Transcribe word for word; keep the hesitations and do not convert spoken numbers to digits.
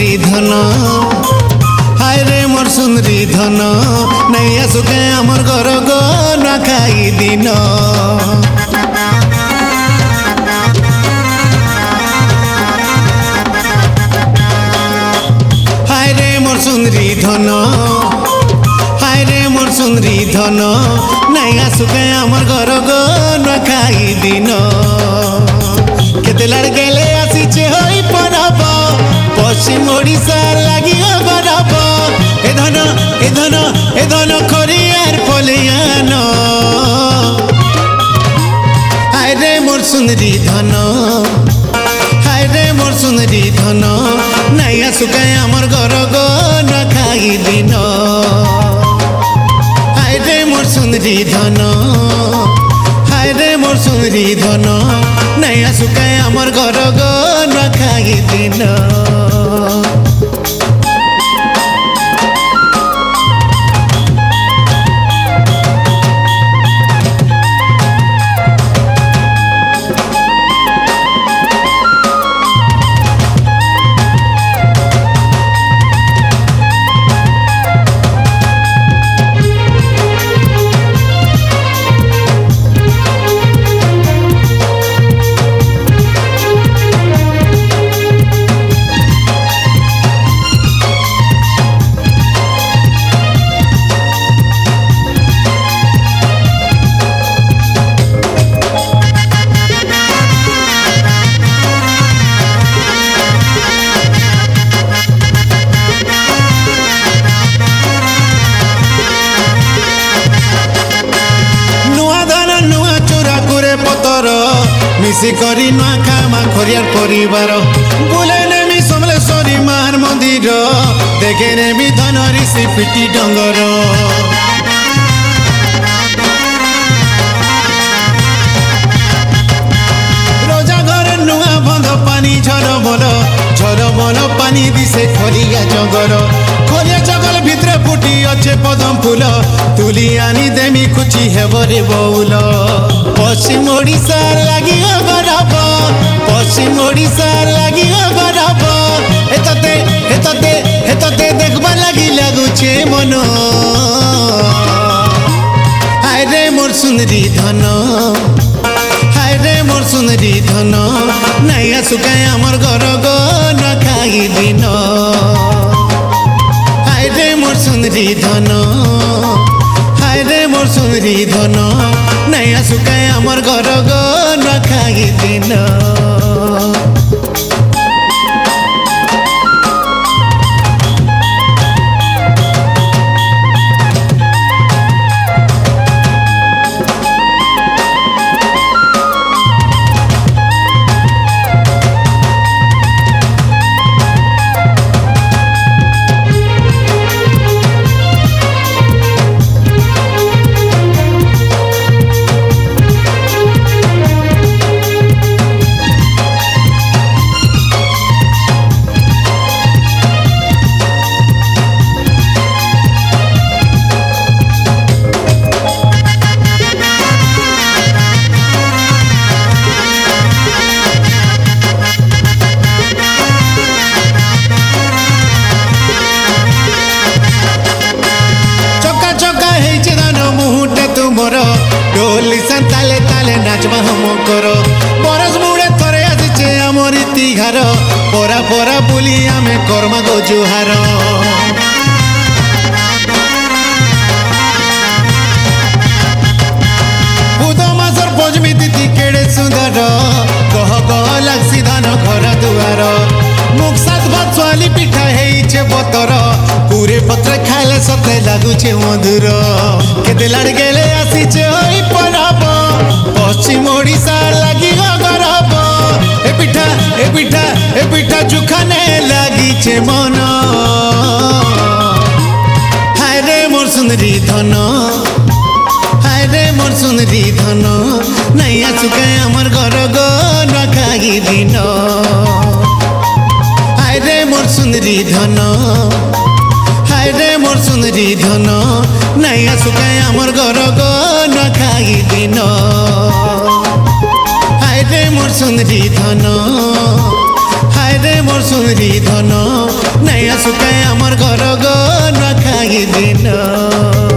सुंदरी धन हाय रे मोर सुंदरी धन नहीं आसुके आमर घर गो न खाई दिन हाय रे मोर सुंदरी धन हाय रे मोर सुंदरी धन नहीं आसुके आमर घर गो न खाई दिन केते लड़केले आसीचे होई परब पश्चिम ओडिशा लागि गरब ए धन ए धन ए धन खरियार फलियान हाय रे मोर सुंदरी धन हाय रे मोर सुंदरी धन नहीं आसुके आमर घर गो न खाई दिन हाय रे मोर सुंदरी धन हाय रे मोर सुंदरी धन नहीं आसुके आमर घर गो न खाई दिन मिसी करी नुआ खामा खरियार परिवार बुले नेमी समलेश्वरी मार मंदिर देखे नेमी धन ऋषि पिटी डंगर रोजा घर नुआ बंध पानी झर बोल झर बोल पानी दिसे खरिया जंगल खरिया जंगल भितरे फुटी अच्छे पदम फूल तुली आनी देमी खुची हेबरे बउल पश्चिम ओडिशा लागि गरब पश्चिम ओडिशा लागि गरब एतते एतते एतते देखबा लागि लागुछे मन हाय रे मोर सुंदरी धन हाय रे मोर सुंदरी धन नहीं आसुके आमर घर गो न खाई दिन हाय रे मोर सुंदरी धन हाय रे मोर सुंदरी धन नहीं आसुके आमर घर गो न खाई दिन डोली सन ताले ताले नाचबा हम करो बरस मुड़े थरे आसीचे आमर इतिहार परा परा बुली आमे कर्मा गो जुहार बुध मासर पंचमी तिथि केड़े सुंदर कह कह लागसी धान घर दुआर मुख सात भात स्वाली पिठा हेइछे बतर पूरे पत्र खाइले सते लागुछे मधुर केते लड़केले आसीचे होई परब पश्चिम ओडिशा लागि गरब ए पिठा ए पिठा ए पिठा जुखाने लागिछे मन हाय रे मोर सुंदरी धन हाय रे मोर सुंदरी धन नहीं आसुके आमर घर गो न खाई दिन हाय रे मोर सुंदरी धन हाय रे मोर सुंदरी धन नहीं आसुके आमर घर गो न खाई दिन हाय रे मोर सुंदरी धन हाय दे मोर सुरी धन नहीं आसुकाय आमर घर गो न खाई दिन।